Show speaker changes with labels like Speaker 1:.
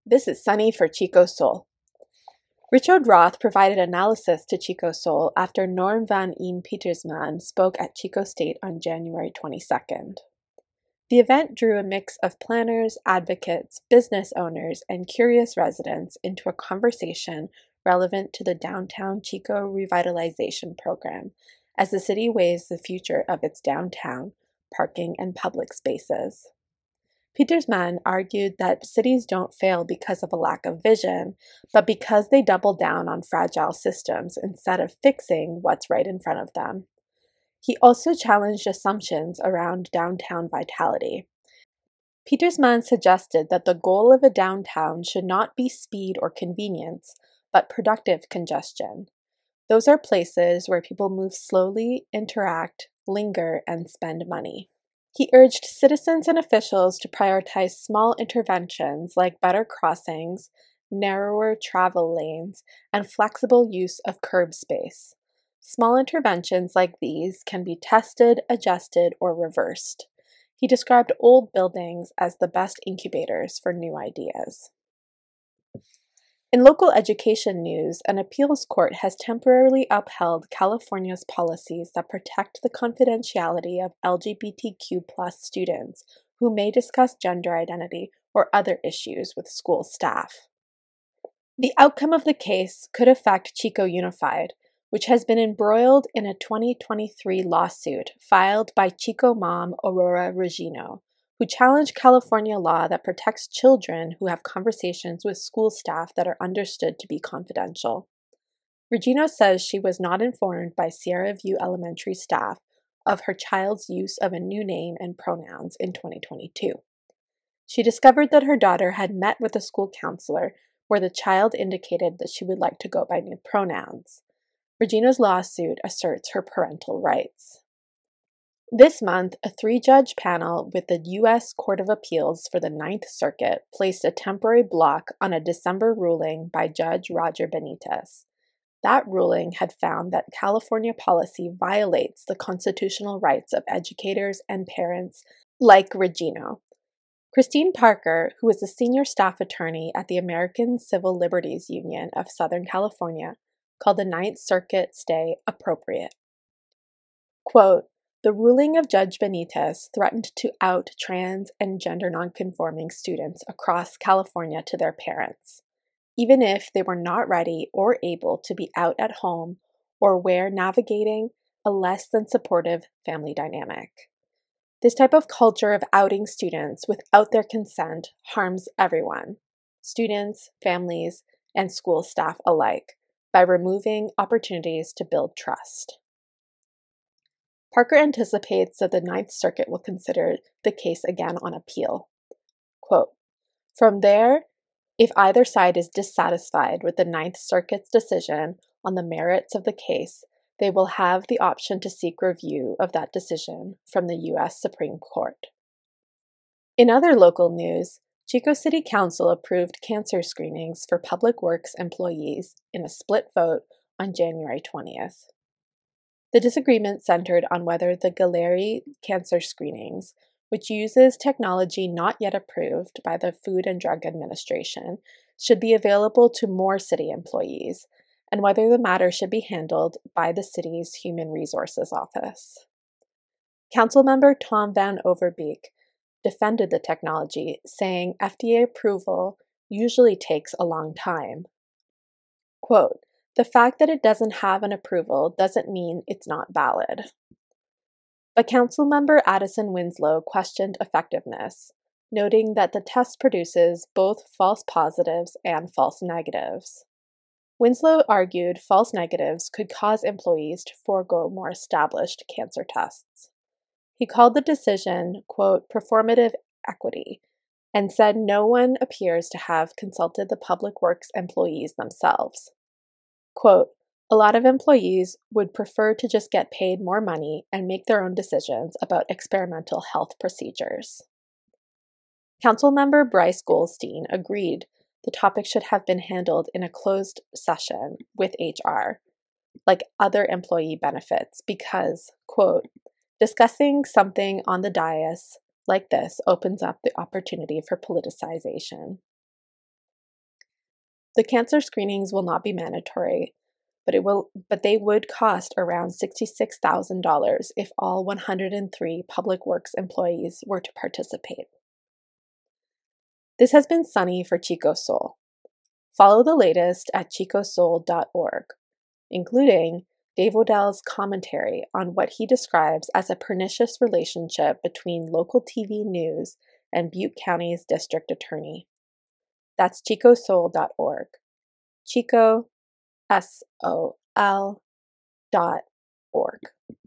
Speaker 1: This is Sunny for Chico Soul. Richard Roth provided analysis to Chico Soul after Norm van Een Pietersman spoke at Chico State on January 22nd. The event drew a mix of planners, advocates, business owners, and curious residents into a conversation relevant to the Downtown Chico Revitalization Program as the city weighs the future of its downtown, parking, and public spaces. Pietersman argued that cities don't fail because of a lack of vision, but because they double down on fragile systems instead of fixing what's right in front of them. He also challenged assumptions around downtown vitality. Pietersman suggested that the goal of a downtown should not be speed or convenience, but productive congestion. Those are places where people move slowly, interact, linger, and spend money. He urged citizens and officials to prioritize small interventions like better crossings, narrower travel lanes, and flexible use of curb space. Small interventions like these can be tested, adjusted, or reversed. He described old buildings as the best incubators for new ideas. In local education news, an appeals court has temporarily upheld California's policies that protect the confidentiality of LGBTQ+ students who may discuss gender identity or other issues with school staff. The outcome of the case could affect Chico Unified, which has been embroiled in a 2023 lawsuit filed by Chico mom Aurora Regino, who challenged California law that protects children who have conversations with school staff that are understood to be confidential. Regino says she was not informed by Sierra View Elementary staff of her child's use of a new name and pronouns in 2022. She discovered that her daughter had met with a school counselor where the child indicated that she would like to go by new pronouns. Regino's lawsuit asserts her parental rights. This month, a 3-judge panel with the U.S. Court of Appeals for the Ninth Circuit placed a temporary block on a December ruling by Judge Roger Benitez. That ruling had found that California policy violates the constitutional rights of educators and parents like Regino. Christine Parker, who is a senior staff attorney at the American Civil Liberties Union of Southern California, called the Ninth Circuit stay appropriate. Quote, "The ruling of Judge Benitez threatened to out trans and gender nonconforming students across California to their parents, even if they were not ready or able to be out at home or were navigating a less than supportive family dynamic. This type of culture of outing students without their consent harms everyone, students, families, and school staff alike, by removing opportunities to build trust." Parker anticipates that the Ninth Circuit will consider the case again on appeal. Quote, "From there, if either side is dissatisfied with the Ninth Circuit's decision on the merits of the case, they will have the option to seek review of that decision from the U.S. Supreme Court." In other local news, Chico City Council approved cancer screenings for public works employees in a split vote on January 20th. The disagreement centered on whether the Galeri cancer screenings, which uses technology not yet approved by the Food and Drug Administration, should be available to more city employees, and whether the matter should be handled by the city's Human Resources Office. Councilmember Tom Van Overbeek defended the technology, saying FDA approval usually takes a long time. Quote, "The fact that it doesn't have an approval doesn't mean it's not valid." But Councilmember Addison Winslow questioned effectiveness, noting that the test produces both false positives and false negatives. Winslow argued false negatives could cause employees to forego more established cancer tests. He called the decision, quote, "performative equity," and said no one appears to have consulted the public works employees themselves. Quote, "A lot of employees would prefer to just get paid more money and make their own decisions about experimental health procedures." Councilmember Bryce Goldstein agreed the topic should have been handled in a closed session with HR, like other employee benefits, because, quote, "discussing something on the dais like this opens up the opportunity for politicization." The cancer screenings will not be mandatory, but they would cost around $66,000 if all 103 Public Works employees were to participate. This has been Sunny for Chico Soul. Follow the latest at chicosoul.org, including Dave Odell's commentary on what he describes as a pernicious relationship between local TV news and Butte County's district attorney. That's chicosoul.org. Chico, SOL.org.